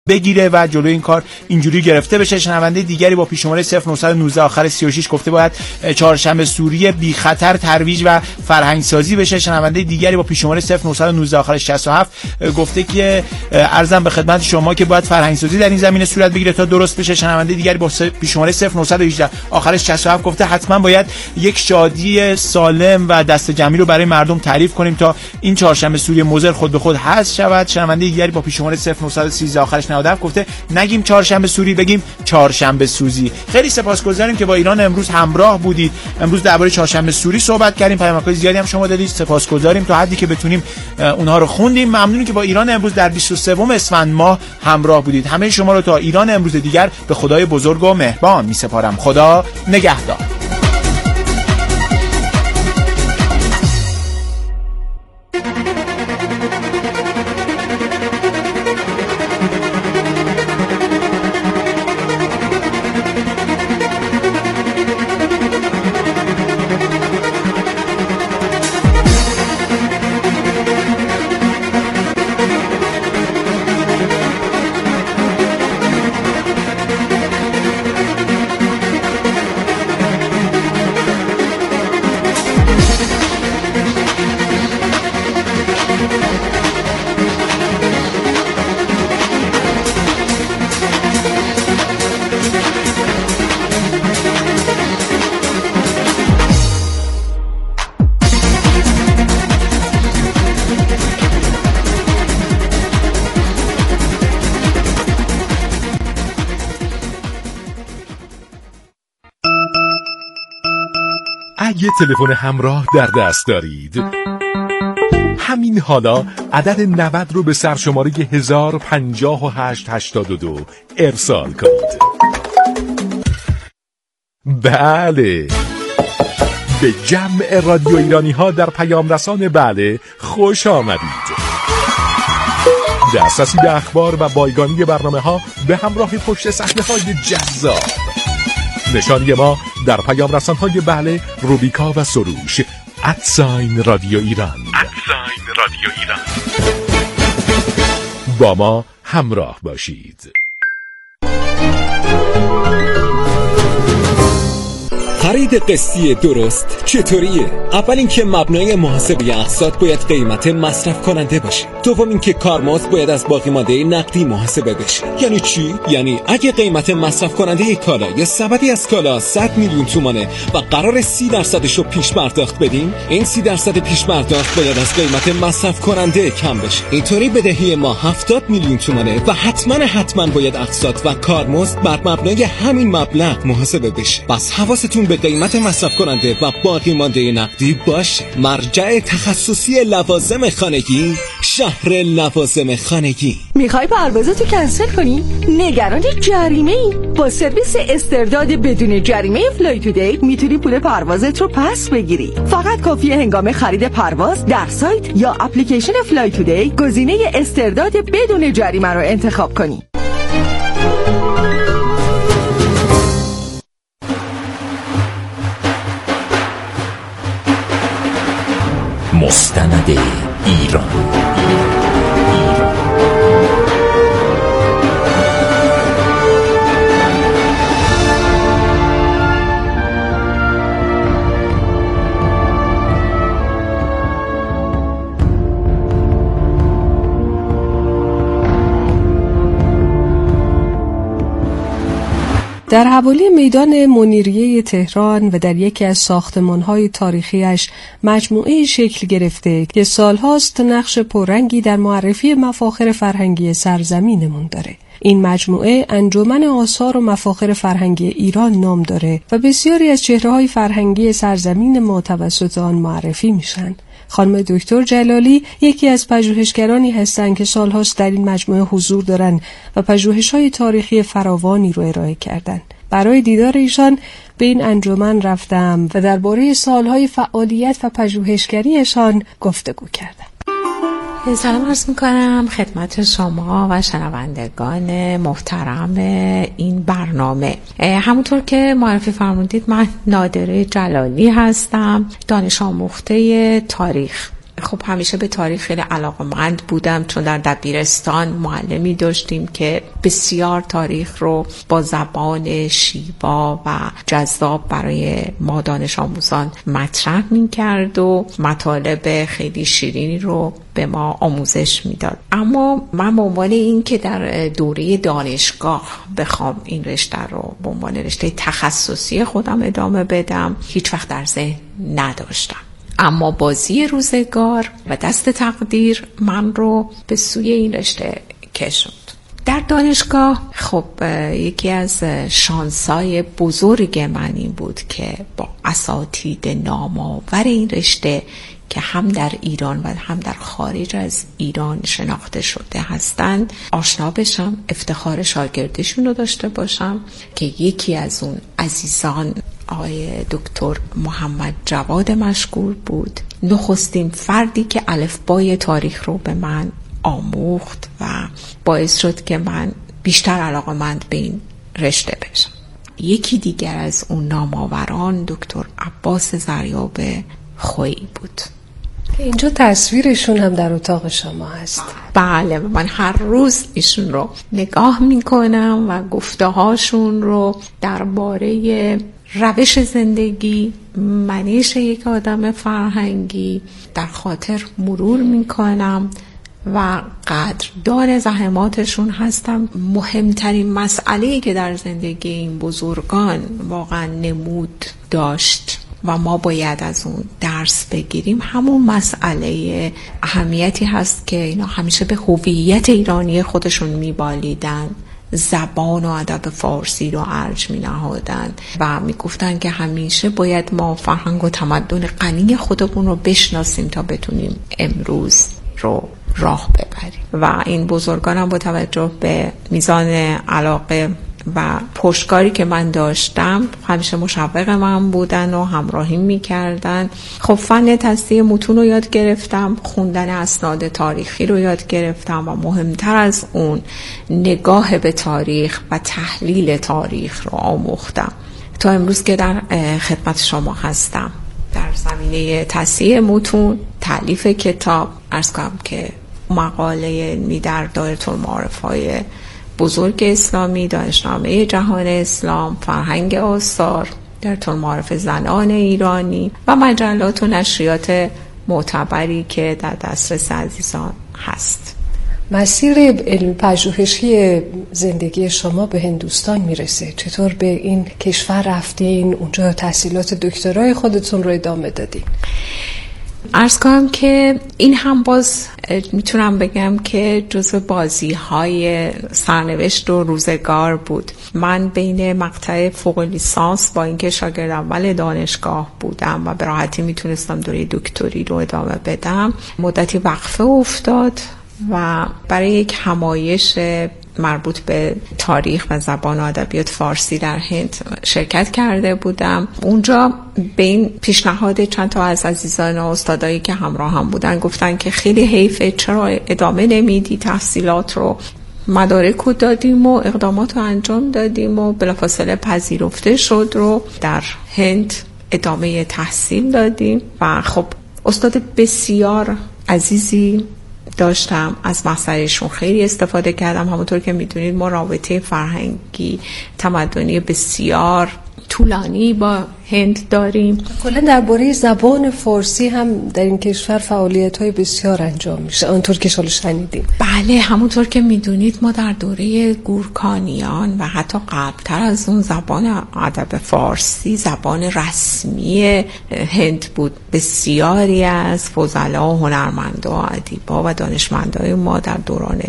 بگیره و جلوی این کار اینجوری گرفته بشه. شنونده دیگری با پیش‌شماره 0919 آخر 36 گفته باید چهارشنبه سوری بی خطر ترویج و فرهنگ سازی بشه. شنونده دیگری با پیش‌شماره 0919 آخر 67 گفته که عرضم به خدمت شما که باید فرهنگ سازی در این زمینه صورت بگیره تا درست بشه. شنونده دیگری با پیش‌شماره 0918 آخر 67 گفته حتما باید یک شادی سالم و دست جمعی رو برای مردم تعریف کنیم تا این چهارشنبه سوری مضر خود به خود حذف شود. شنونده دیگری با پیش‌شماره 0913 آخر 97 گفته نگیم چهارشنبه سوری، بگیم چهارشنبه سوزی. خیلی سپاسگزاریم که با ایران امروز همراه بودید. امروز درباره چهارشنبه سوری صحبت کردیم، پیامک‌های زیادی هم شما دادید. سپاسگزاریم، تا حدی که بتونیم اونها رو خوندیم. ممنونیم که با ایران امروز در 23 اسفند ماه همراه بودید. همه شما رو تا ایران امروز دیگر به خدای بزرگ و مهربان می‌سپارم. خدا نگهدار. اگه تلفن همراه در دست دارید، همین حالا عدد 90 رو به سرشماره 105882 ارسال کنید. بله، به جمع رادیو ایرانی ها در پیام رسان بله خوش آمدید. دسترسی به اخبار و بایگانی برنامه ها به همراه پشت صحنه های جذاب. نشانی ما در پیام رسان های بله، روبیکا و سروش @رادیو ایران. با ما همراه باشید. خرید قسطی درست چطوریه؟ اول اینکه مبنای محاسبه اقساط باید قیمت مصرف کننده باشه. دوم اینکه کارمزد باید از باقی مانده نقدی محاسبه بشه. یعنی چی؟ یعنی اگه قیمت مصرف کننده کالا یا سبدی از کالا 100 میلیون تومانه و قرار 30% رو پیش پرداخت بدیم، این 30% پیش پرداخت باید از قیمت مصرف کننده کم بشه. اینطوری بدهی ما 70 میلیون تومانه و حتما باید اقساط و کارمزد بر مبنای همین مبلغ محاسبه بشه. پس حواستون به قیمت مصرف کننده و باقی مانده نقدی باشه. مرجع تخصصی لوازم خانگی، شهر لوازم خانگی. میخوای پروازتو کنسل کنی؟ نگران جریمه ای؟ با سرویس استرداد بدون جریمه فلای تودی میتونی پول پروازت رو پس بگیری. فقط کافیه هنگام خرید پرواز در سایت یا اپلیکیشن فلای تودی گزینه استرداد بدون جریمه رو انتخاب کنی. مستند ایران. در حوالی میدان منیریه تهران و در یکی از ساختمان‌های تاریخیش مجموعه شکل گرفته که سالهاست نقش پررنگی در معرفی مفاخر فرهنگی سرزمینمون داره. این مجموعه انجمن آثار و مفاخر فرهنگی ایران نام داره و بسیاری از چهره‌های فرهنگی سرزمین ما توسط آن معرفی میشن. خانم دکتر جلالی یکی از پژوهشگرانی هستند که سالهاست در این مجموعه حضور دارن و پژوهش‌های تاریخی فراوانی رو ارائه کردن. برای دیدار ایشان به این انجمن رفتم و درباره سالهای فعالیت و پژوهشگریشان گفتگو کردم. سلام عرض میکنم خدمت شما و شنوندگان محترم این برنامه. همونطور که معرفی فرمودید من نادره جلالی هستم، دانش آموخته تاریخ خب همیشه به تاریخ خیلی علاقه‌مند بودم، چون در دبیرستان معلمی داشتیم که بسیار تاریخ رو با زبان شیوا و جذاب برای ما دانش آموزان مطرح می‌کرد و مطالب خیلی شیرینی رو به ما آموزش میداد. اما من به عنوان این که در دوره دانشگاه بخوام این رشته رو به عنوان رشته تخصصی خودم ادامه بدم هیچ وقت در ذهن نداشتم. اما بازی روزگار و دست تقدیر من رو به سوی این رشته کشوند. در دانشگاه خب یکی از شانس‌های بزرگ من این بود که با اساتید نام‌آور این رشته که هم در ایران و هم در خارج از ایران شناخته شده هستند آشنا بشم، افتخار شاگردیشون رو داشته باشم که یکی از اون عزیزان آقای دکتر محمد جواد مشکور بود، نخستین فردی که الفبای تاریخ رو به من آموخت و باعث شد که من بیشتر علاقه‌مند به این رشته بشم. یکی دیگر از اون نامآوران دکتر عباس زریاب خویی بود. اینجا تصویرشون هم در اتاق شما هست. بله، من هر روز ایشون رو نگاه میکنم و گفته‌هاشون رو درباره روش زندگی، منش یک آدم فرهنگی در خاطر مرور میکنم و قدردان زحماتشون هستم. مهمترین مسئله‌ای که در زندگی این بزرگان واقعا نمود داشت و ما باید از اون درس بگیریم همون مسئله اهمیتی هست که اینا همیشه به هویت ایرانی خودشون میبالیدن، زبان و ادب فارسی رو ارج می نهادن و می گفتن که همیشه باید ما فرهنگ و تمدن غنی خودمون رو بشناسیم تا بتونیم امروز رو راه ببریم. و این بزرگان هم با توجه به میزان علاقه و پشتکاری که من داشتم همیشه مشوق من بودن و همراهی میکردن. خب فن تصحیح متون رو یاد گرفتم، خوندن اسناد تاریخی رو یاد گرفتم و مهمتر از اون نگاه به تاریخ و تحلیل تاریخ رو آموختم تا امروز که در خدمت شما هستم در زمینه تصحیح متون، تالیف کتاب. عرض کنم که مقاله در دایره المعارف‌های بزرگ اسلامی، دانشنامه جهان اسلام، فرهنگ آثار، در المعارف زنان ایرانی و مجلات و نشریات معتبری که در دسترس عزیزان هست. مسیر علم پژوهشی زندگی شما به هندوستان میرسه. چطور به این کشور رفتین؟ اونجا تحصیلات دکترای خودتون رو ادامه دادین؟ عرض کنم که این هم باز میتونم بگم که جزو بازی‌های سرنوشت و روزگار بود. من بین مقطع فوق لیسانس با اینکه شاگرد اول دانشگاه بودم و به راحتی میتونستم دوره دکتری رو ادامه بدم، مدتی وقفه افتاد و برای یک همایش مربوط به تاریخ و زبان و ادبیات فارسی در هند شرکت کرده بودم. اونجا به این پیشنهاد چند تا از عزیزان و استادایی که همراه هم بودن گفتن که خیلی حیفه، چرا ادامه نمیدی تحصیلات رو؟ مدارک رو دادیم و اقدامات رو انجام دادیم و بلافاصله پذیرفته شد رو در هند ادامه تحصیل دادیم و خب استاد بسیار عزیزی داشتم، از محضرشون خیلی استفاده کردم. همونطور که میدونید ما رابطه فرهنگی تمدنی بسیار طولانی با هند داریم. کلا درباره زبان فارسی هم در این کشور فعالیت‌های بسیار انجام میشه، آنطور که شما شنیدیم. بله، همونطور که میدونید ما در دوره گورکانیان و حتی قبلتر از اون زبان ادب فارسی زبان رسمی هند بود. بسیاری از فضلا و هنرمندا و ادیبا و دانشمندای ما در دوران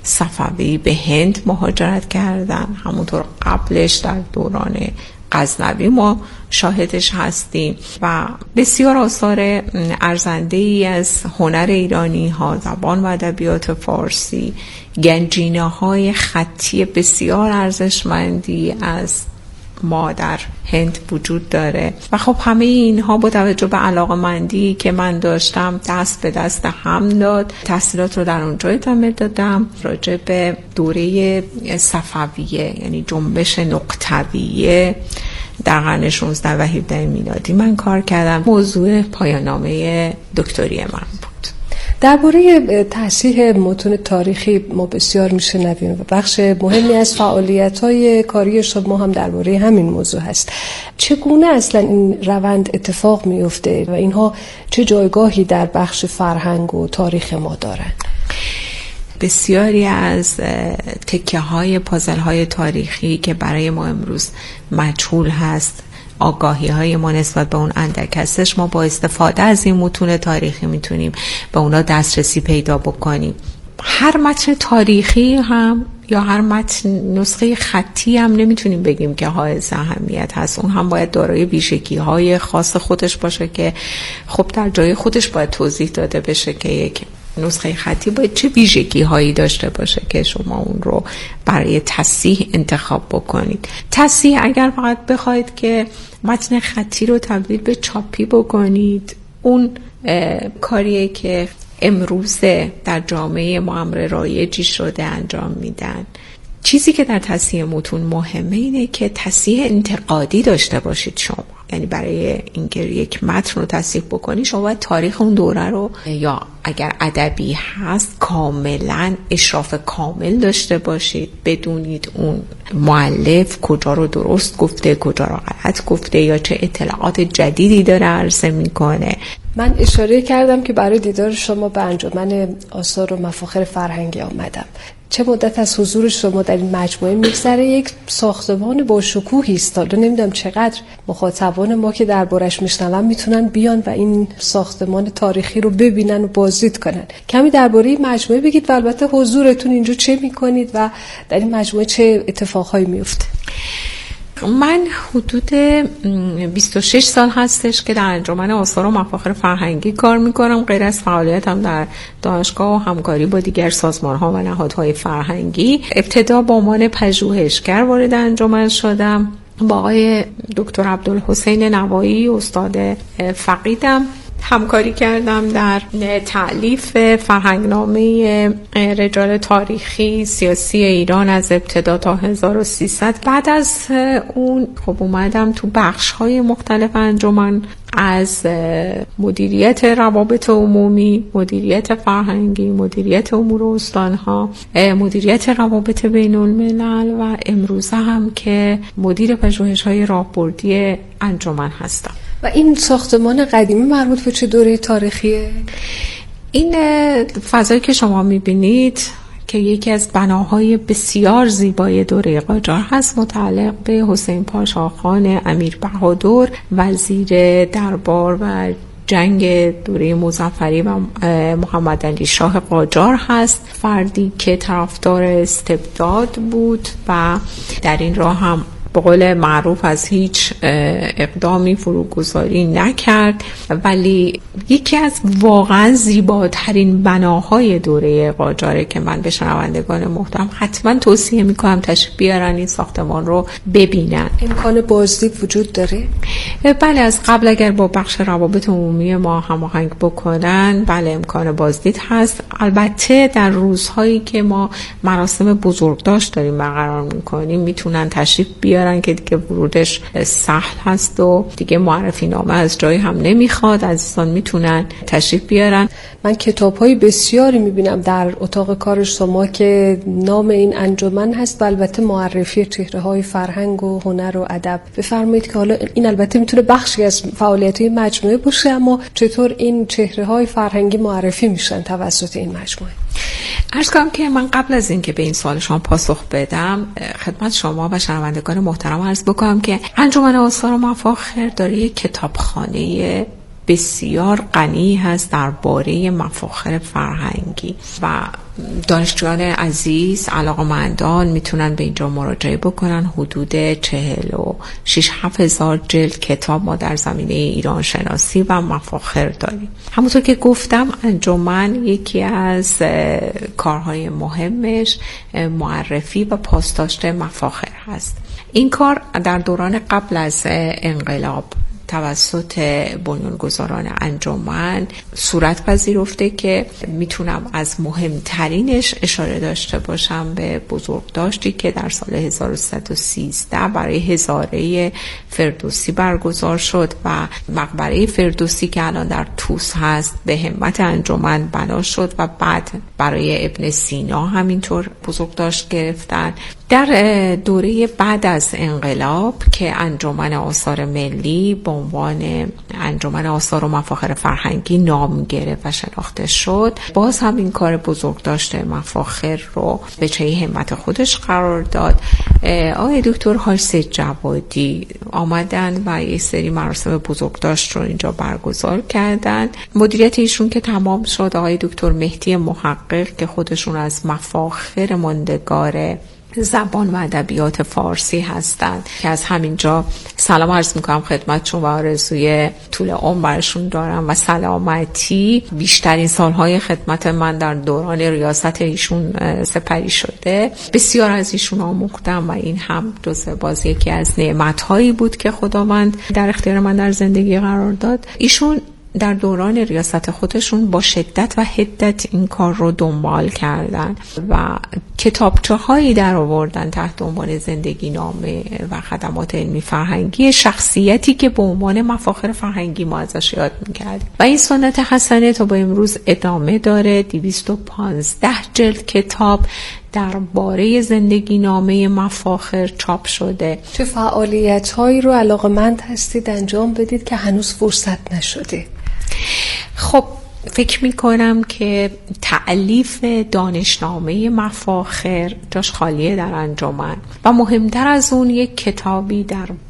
صفوی به هند مهاجرت کردن. همونطور قبلش در دوران غزنوی ما شاهدش هستیم و بسیار آثار ارزنده‌ای از هنر ایرانی ها، زبان و ادبیات فارسی، گنجینه های خطی بسیار ارزشمندی از ما در هند وجود داره و خب همه اینها با توجه به علاقه‌مندی که من داشتم دست به دست هم داد. تحصیلات رو در اونجا ادامه دادم. راجع به دوره صفویه یعنی جنبش نقطویه در قرن 16 و 17 میلادی من کار کردم. موضوع پایان نامه دکتری من بود. درباره تصحیح متون تاریخی ما بسیار میشنویم و بخش مهمی از فعالیت‌های کاری شما هم درباره همین موضوع هست. چگونه اصلا این روند اتفاق میفته و اینها چه جایگاهی در بخش فرهنگ و تاریخ ما دارند؟ بسیاری از تکه‌های پازل‌های تاریخی که برای ما امروز مجهول هست، آگاهی‌های ما نسبت به اون اندک هستش، ما با استفاده از این متون تاریخی میتونیم به اونا دسترسی پیدا بکنیم. هر متن تاریخی هم یا هر متن نسخه خطی هم نمیتونیم بگیم که حائز اهمیت هست. اون هم باید دارای ویژگی‌های خاص خودش باشه که خب در جای خودش باید توضیح داده بشه که یک نسخه خطی باید چه ویژگی هایی داشته باشه که شما اون رو برای تصحیح انتخاب بکنید. تصحیح اگر فقط بخواید که متن خطی رو تبدیل به چاپی بکنید، اون کاریه که امروزه در جامعه ما امر رایجی شده انجام میدن. چیزی که در تصحیح متون مهمه اینه که تصحیح انتقادی داشته باشید شما. یعنی برای اینکه یک متن رو تصحیح بکنی شما باید تاریخ اون دوره رو، یا اگر ادبی هست کاملا اشراف کامل داشته باشید، بدونید اون مؤلف کجا رو درست گفته، کجا رو غلط گفته، یا چه اطلاعات جدیدی داره عرضه میکنه. من اشاره کردم که برای دیدار شما به انجمن آثار و مفاخر فرهنگی آمدم. چه مدت از حضور شما در این مجموعه میگذره؟ یک ساختمان با شکوهی است. نمیدونم چقدر مخاطبان ما که دربارش میشنون میتونن بیان و این ساختمان تاریخی رو ببینن و بازدید کنن. کمی درباره این مجموعه بگید و البته حضورتون اینجا چه میکنید و در این مجموعه چه اتفاقهایی میفته. من حدود 26 سال هستش که در انجمن آثار و مفاخر فرهنگی کار میکنم، غیر از فعالیتم در دانشگاه و همکاری با دیگر سازمان‌ها و نهادهای فرهنگی. ابتدا با عنوان پژوهشگر وارد انجمن شدم. با آقای دکتر عبدالحسین نوایی استاد فقیدم همکاری کردم در تألیف فرهنگنامه رجال تاریخی سیاسی ایران از ابتدا تا 1300. بعد از اون خب اومدم تو بخش‌های مختلف انجمن، از مدیریت روابط عمومی، مدیریت فرهنگی، مدیریت امور استان‌ها، مدیریت روابط بین الملل و امروزه هم که مدیر پژوهش‌های راهبردی انجمن هستم. و این ساختمان قدیمی مربوط به چه دوره تاریخیه؟ این فضایی که شما می‌بینید که یکی از بناهای بسیار زیبای دوره قاجار هست، متعلق به حسین پاشاخان امیر بهادر، وزیر دربار و جنگ دوره مظفری و محمد علی شاه قاجار هست. فردی که طرفدار استبداد بود و در این راه هم به قول معروف از هیچ اقدامی فروگذاری نکرد، ولی یکی از واقعا زیباترین بناهای دوره قاجاره که من به شنوندگان محترم حتما توصیه میکنم تشریف بیارن این ساختمان رو ببینن. امکان بازدید وجود داره؟ بله، از قبل اگر با بخش روابط عمومی ما هماهنگ بکنن بله امکان بازدید هست. البته در روزهایی که ما مراسم بزرگداشت داریم برقرار میکنیم میتونن تشریف بیارن که دیگه ورودش سهل هست و دیگه معرفی نامه از جایی هم نمیخواد. عزیزان میتونن تشریف بیارن. من کتاب‌های بسیاری میبینم در اتاق کار شما که نام این انجمن هست و البته معرفی چهره‌های فرهنگ و هنر و ادب. بفرمایید که حالا این البته میتونه بخشی از فعالیت‌های مجموعه باشه، اما چطور این چهره‌های فرهنگی معرفی میشن توسط این مجموعه؟ عرض کنم که من قبل از این که به این سوال شما پاسخ بدم خدمت شما و شنوندگان محترم عرض بکنم که انجمن آثار و مفاخر داره یک کتابخانه بسیار غنی هست درباره مفاخر فرهنگی و دانشجویان عزیز علاقه‌مندان میتونن به اینجا مراجعه بکنن. حدود 46-7 هزار جلد کتاب ما در زمینه ایران شناسی و مفاخر داریم. همونطور که گفتم انجمن یکی از کارهای مهمش معرفی و پاسداشت مفاخر هست. این کار در دوران قبل از انقلاب توسط بنیانگذاران انجمن صورت پذیرفته که میتونم از مهمترینش اشاره داشته باشم به بزرگداشتی که در سال 1313 برای هزاره فردوسی برگزار شد و مقبره فردوسی که الان در طوس هست به همت انجمن بنا شد و بعد برای ابن سینا همینطور بزرگداشت گرفتن. در دوره بعد از انقلاب که انجمن آثار ملی به عنوان انجمن آثار و مفاخر فرهنگی نام گرفت و شناخته شد، باز هم این کار بزرگداشت مفاخر رو به چه همت خودش قرار داد. آقای دکتر حاج سید جوادی آمدن و یه سری مراسم بزرگداشت رو اینجا برگزار کردن. مدیریت ایشون که تمام شد، آقای دکتر مهدی محقق که خودشون از مفاخر ماندگار زبان و ادبیات فارسی هستند که از همینجا سلام عرض میکنم خدمتشون و آرزوی طول عمر برشون دارم و سلامتی. بیشترین سالهای خدمت من در دوران ریاست ایشون سپری شده. بسیار از ایشون آموختم و این هم جزء باز یکی از نعمتهایی بود که خداوند در اختیار من در زندگی قرار داد. ایشون در دوران ریاست خودشون با شدت و حدت این کار رو دنبال کردن و کتابچه هایی در آوردن تحت عنوان زندگی نامه و خدمات علمی فرهنگی شخصیتی که به عنوان مفاخر فرهنگی ما ازش یاد میکردیم و این سنت حسنه تا به امروز ادامه داره. 215 جلد کتاب درباره زندگی نامه مفاخر چاپ شده. چه فعالیت هایی رو علاقه‌مند هستید انجام بدید که هنوز فرصت نشده؟ خب فکر میکنم که تألیف دانشنامه مفاخر جاش خالیه در انجمن و مهمتر از اون یک کتابی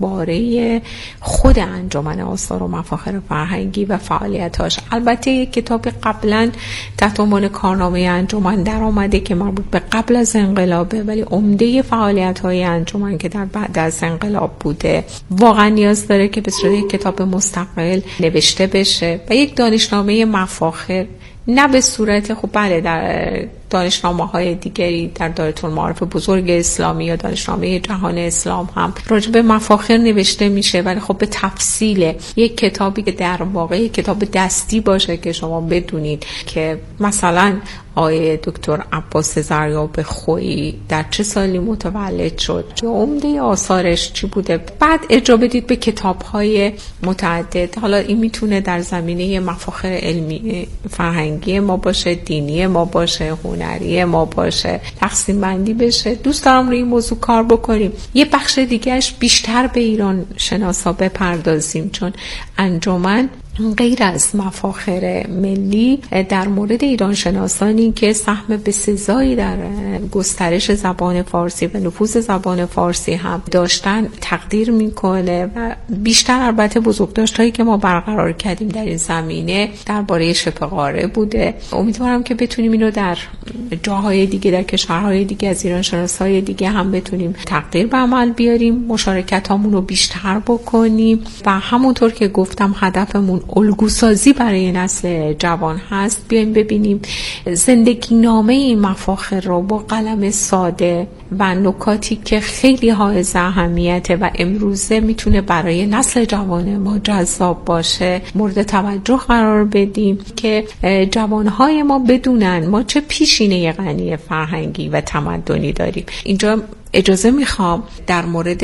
درباره خود انجمن آثار و مفاخر فرهنگی و فعالیتاش. البته یک کتاب قبلا تحت عنوان کارنامه انجمن در آمده که مربوط به قبل از انقلابه، ولی عمده فعالیت‌های انجمن که در بعد از انقلاب بوده واقعا نیاز داره که به صورت یک کتاب مستقل نوشته بشه و یک دانشنامه مفاخر، نه به صورت خب بله در دانشنامه‌های دیگری در دایره المعارف بزرگ اسلامی یا دانشنامه جهان اسلام هم راجع به مفاخر نوشته میشه، ولی خب به تفصیل یک کتابی که در واقع کتاب دستی باشه که شما بدونید که مثلا آقای دکتر عباس زریاب خویی در چه سالی متولد شد، عمده آثارش چی بوده، بعد ارجاع بدید به کتاب‌های متعدد. حالا این میتونه در زمینه مفاخر علمی فرهنگی ما باشه، دینی ما باشه، هنری ما باشه، تقسیم بندی بشه. دوست دارم روی این موضوع کار بکنیم. یه بخش دیگهش بیشتر به ایران شناسا بپردازیم، چون انجمن غیر از مفاخر ملی در مورد ایران شناسانی که سهم بسزایی در گسترش زبان فارسی و نفوذ زبان فارسی هم داشتن تقدیر میکنه و بیشتر البته بزرگداشت‌هایی که ما برقرار کردیم در این زمینه درباره شبه قاره بوده. امیدوارم که بتونیم اینو در جاهای دیگه، در کشورهای دیگه از ایران شناسای دیگه هم بتونیم تقدیر به عمل بیاریم، مشارکتامون رو بیشتر بکنیم و همونطور که گفتم هدفمون الگوسازی برای نسل جوان هست. بیایم ببینیم زندگی نامه این مفاخر رو با قلم ساده و نکاتی که خیلی حائز اهمیته و امروزه میتونه برای نسل جوان ما جذاب باشه مورد توجه قرار بدیم که جوانهای ما بدونن ما چه پیشینه غنی فرهنگی و تمدنی داریم. اینجا اجازه میخوام در مورد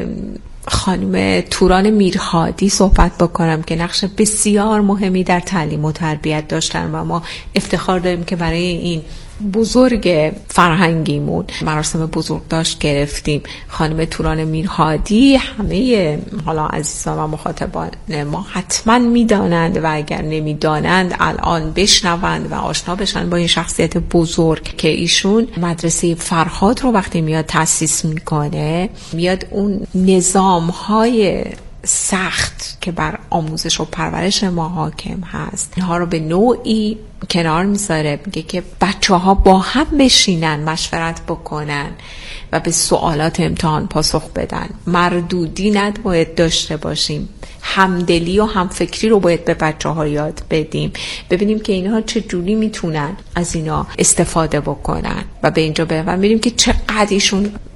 خانم توران میرهادی صحبت بکنم که نقش بسیار مهمی در تعلیم و تربیت داشتن و ما افتخار داریم که برای این بزرگ فرهنگیمون مراسم بزرگداشت گرفتیم. خانم توران میرهادی همه حالا عزیزان و مخاطبان ما حتما میدانند و اگر نمیدانند الان بشنوند و آشنا بشن با این شخصیت بزرگ که ایشون مدرسه فرهاد رو وقتی میاد تأسیس میکنه، میاد اون نظام‌های سخت که بر آموزش و پرورش ما حاکم هست اینها رو به نوعی کنار میذاره. میگه که بچه‌ها با هم بشینن، مشورت بکنن و به سوالات امتحان پاسخ بدن. مردودی نباید داشته باشیم، همدلی و همفکری رو باید به بچه‌ها یاد بدیم، ببینیم که اینها چجوری میتونن از اینا استفاده بکنن و به اینجا ببینیم که چقدر ایشون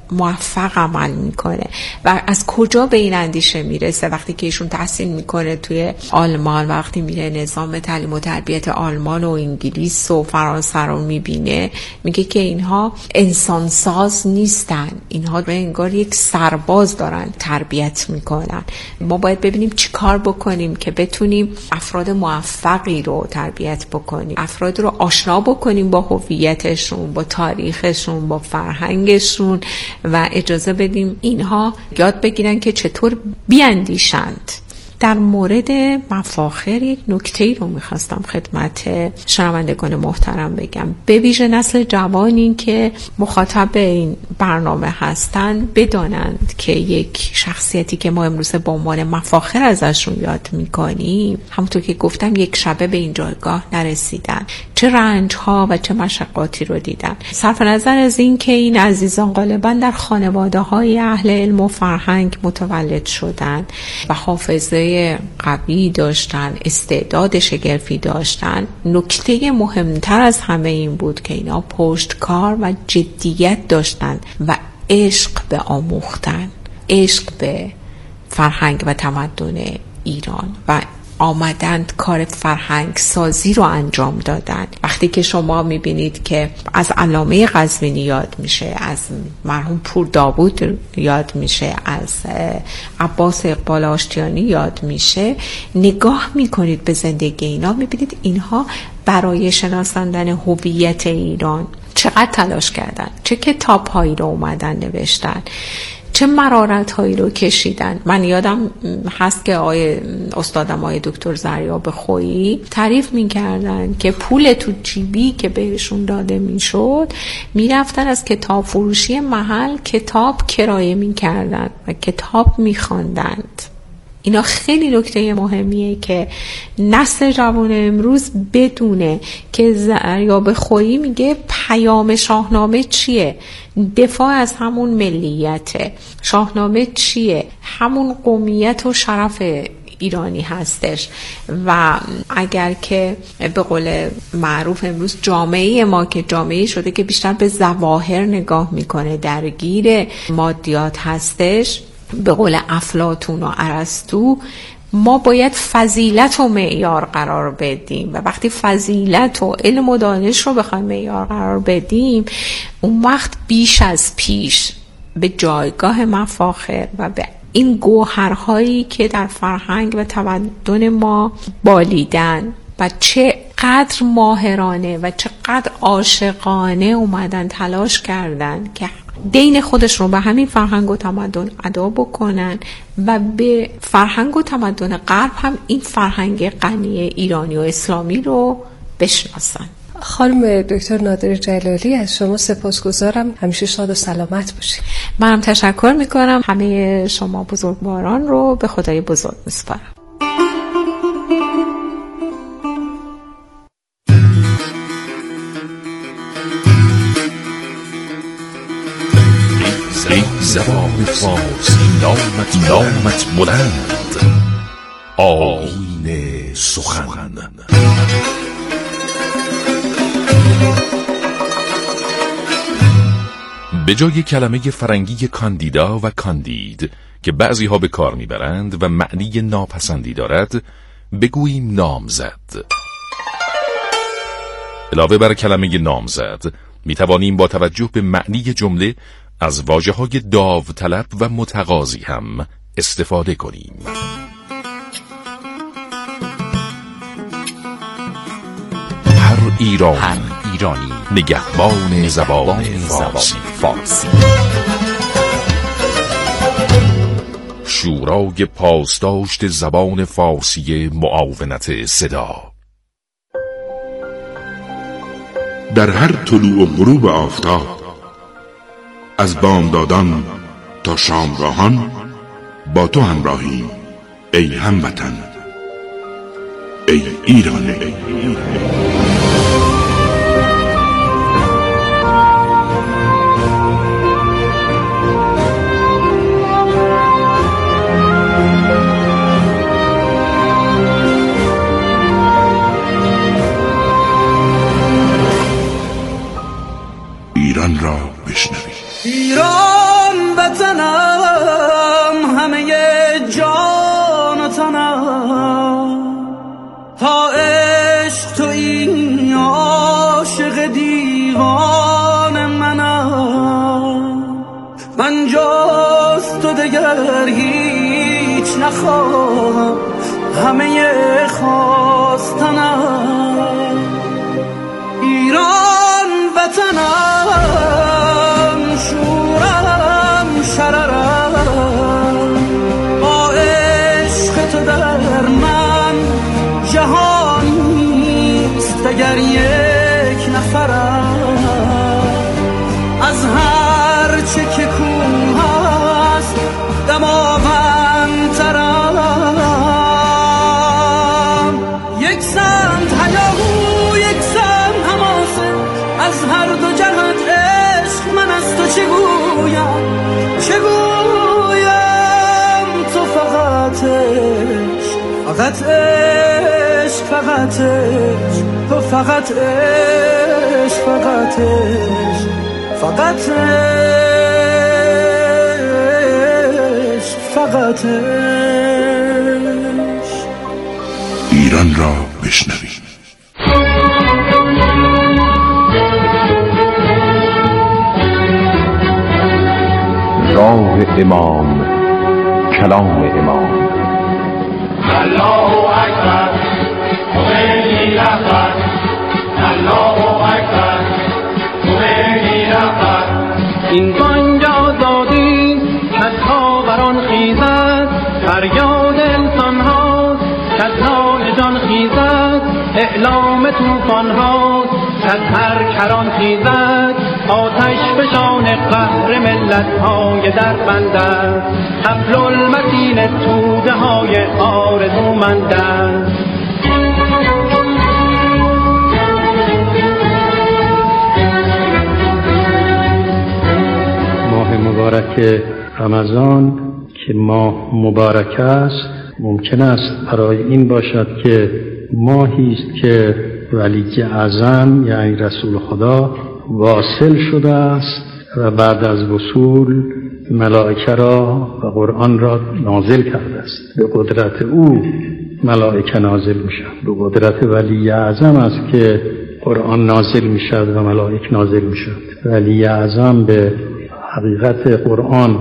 موفق عمل میکنه و از کجا به این اندیشه میرسه وقتی که ایشون تحصیل میکنه توی آلمان، وقتی میره نظام تعلیم و تربیت آلمان و انگلیس و فرانسه رو میبینه، میگه که اینها انسانساز نیستن، اینها به انگار یک سرباز دارن تربیت میکنن. ما باید ببینیم چی کار بکنیم که بتونیم افراد موفقی رو تربیت بکنیم، افراد رو آشنا بکنیم با هویتشون، با تاریخشون، با فرهنگشون و اجازه بدیم اینها یاد بگیرن که چطور بیاندیشند. در مورد مفاخر یک نکته‌ای رو می‌خواستم خدمت شنوندگان محترم بگم، به ویژه نسل جوانی که مخاطب این برنامه هستند بدانند که یک شخصیتی که ما امروز به عنوان مفاخر ازشون یاد می‌کنیم، همونطور که گفتم یک شبه به این جایگاه نرسیدن، چه رنج‌ها و چه مشقاتی رو دیدن. صرف نظر از این که این عزیزان غالباً در خانواده‌های اهل علم و فرهنگ متولد شدن و حافظه قوی داشتن، استعداد شگرفی داشتن، نکته مهمتر از همه این بود که اینا پشتکار و جدیت داشتن و عشق به آموختن، عشق به فرهنگ و تمدن ایران و آمدند کار فرهنگ سازی رو انجام دادن. وقتی که شما میبینید که از علامه قزوینی یاد میشه، از مرحوم پور داوود یاد میشه، از عباس اقبال آشتیانی یاد میشه، نگاه میکنید به زندگی اینا، میبینید اینها برای شناساندن هویت ایران چقدر تلاش کردن، چه کتاب هایی رو اومدن نوشتن، چه مرارت هایی رو کشیدن. من یادم هست که استادم دکتر زریاب خویی تعریف میکردن که پول تو جیبی که بهشون داده میشد میرفتن از کتاب فروشی محل کتاب کرایه میکردن و کتاب میخواندند. اینا خیلی نکته مهمیه که نسل جوان امروز بدونه که زریاب خویی میگه پیام شاهنامه چیه؟ دفاع از همون ملیته. شاهنامه چیه؟ همون قومیت و شرف ایرانی هستش. و اگر که به قول معروف امروز جامعه ما که جامعه شده که بیشتر به ظواهر نگاه میکنه، درگیر مادیات هستش، به قول افلاطون و ارسطو، ما باید فضیلت و معیار قرار بدیم و وقتی فضیلت و علم و دانش رو بخوایم معیار قرار بدیم، اون وقت بیش از پیش به جایگاه مفاخر و به این گوهرهایی که در فرهنگ و تمدن ما بالیدن و چه قدر ماهرانه و چقدر عاشقانه اومدن تلاش کردن که دین خودش رو به همین فرهنگ و تمدن ادا بکنن و به فرهنگ و تمدن غرب هم این فرهنگ غنی ایرانی و اسلامی رو بشناسن. خانم دکتر نادر جلالی، از شما سپاسگزارم. همیشه شاد و سلامت باشید. منم تشکر میکنم. همه شما بزرگواران رو به خدای بزرگ میسپارم. زبان فارسی نامت بلند، آیین سخن. به جای کلمه فرنگی کاندیدا و کاندید که بعضی ها به کار میبرند و معنی ناپسندی دارد، بگوییم نامزد. علاوه بر کلمه نامزد میتوانیم با توجه به معنی جمله از واژه‌های داوطلب و متقاضی هم استفاده کنیم. هر ایرانی نگهبان زبان فارسی. شورای پاسداشت زبان فارسی معاونت صدا. در هر طلوع و غروب آفتاب، از بامدادان تا شامگاهان، با تو همراهی ای هموطن، ای ایران. ایران را بشنوید. ایران وطنم همه جان و تنم، تا عشق تو این عاشق دیوان منم. من جز تو دگر هیچ نخواهم، همه خواستنم ایران وطنم، شورم شررم، با عشق تو در من جهان نیست دگر یک نفرم. از هر چه که کوه است دماوندترم، یک سمت هیاهو یک سمت حماسه، از هر دو جهت عشق من از تو چه گویم تو فقط عشق، فقط عشق، فقط عشق، تو فقط عشق، فقط عشق، فقط عشق، فقط عشق. ایران را بشنوید. راه امام، کلام امام. الله اکبر، خمینی رهبر، الله اکبر، خمینی رهبر. این بانگ آزادی از خاوران خیزد، فریاد انسان هاست که از نان جان خیزد، اعلام طوفان هاست که از هر کران خیزد، آتش فشان قهر ملت های در بند است، حبل المتین توده های آرزومند است. ماه مبارک رمضان که ماه مبارک است، ممکن است برای این باشد که ماهی است که ولی اعظم یعنی رسول خدا واصل شده است و بعد از وصول ملائکه را و قرآن را نازل کرده است. به قدرت او ملائکه نازل میشد، به قدرت ولی اعظم است که قرآن نازل میشد و ملائکه نازل میشد. ولی اعظم به حقیقت قرآن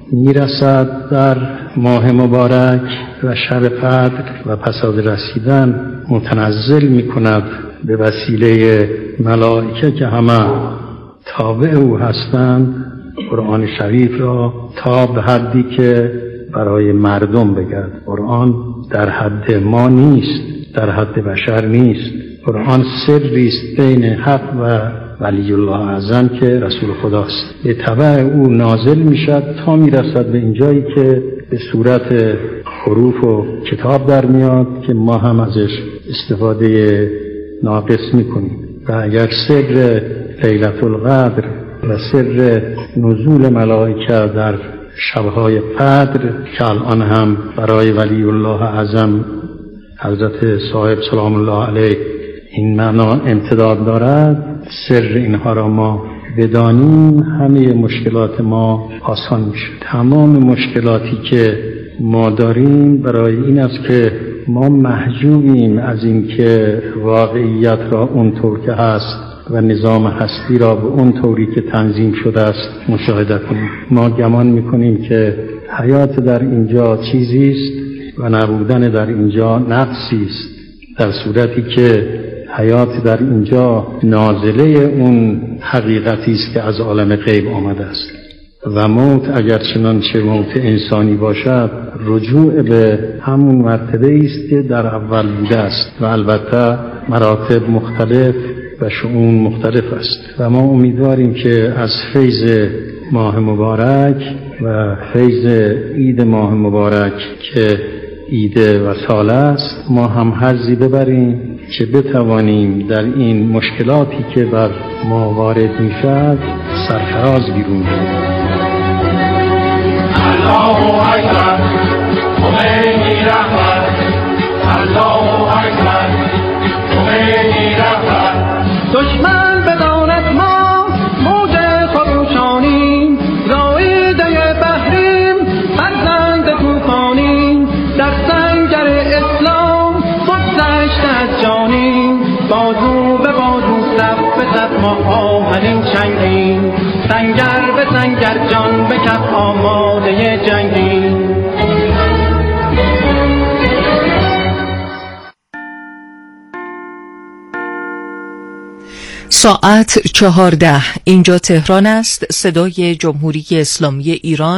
میرسد در ماه مبارک و شب قدر و پس از رسیدن متنزل میکند به وسیله ملائکه که همه تابع او هستند قرآن شریف را تا به حدی که برای مردم بگرد. قرآن در حد ما نیست، در حد بشر نیست. قرآن سری است بین حق و ولی الله اعظم که رسول خداست. به تبع او نازل میشد تا میرسد به اینجایی که به صورت حروف و کتاب در میاد که ما هم ازش استفاده ناقص میکنیم. و اگر سر لیلة القدر و سر نزول ملائکه در شبهای قدر که الان هم برای ولی الله اعظم حضرت صاحب سلام الله علیه این معنا امتداد دارد، سر اینها را ما بدانیم همه مشکلات ما آسان میشه. تمام مشکلاتی که ما داریم برای این است که ما محجوبیم از این که واقعیت را اونطور که هست و نظام هستی را به اون طوری که تنظیم شده است مشاهده کنیم. ما گمان میکنیم که حیات در اینجا چیزی است و نبودن در اینجا نقصی است، در صورتی که حیات در اینجا نازله اون حقیقتی است که از عالم غیب آمده است. و موت اگر چنانچه موت انسانی باشد رجوع به همون مرتبه است که در اول بوده است و البته مراتب مختلف و شؤون مختلف است. و ما امیدواریم که از فیض ماه مبارک و فیض عید ماه مبارک که عید وصال است ما هم حظی ببریم که بتوانیم در این مشکلاتی که بر ما وارد میشد سرفراز بیرون بریم. الله اکبر، خمینی رهبر، الله اکبر، خمینی رهبر. دشمن بداند ما موج خروشانیم، زایده ما آهنین چنگیم، سنگر به سنگر جان به کف آماده جنگیم. ساعت 14. اینجا تهران است. صدای جمهوری اسلامی ایران.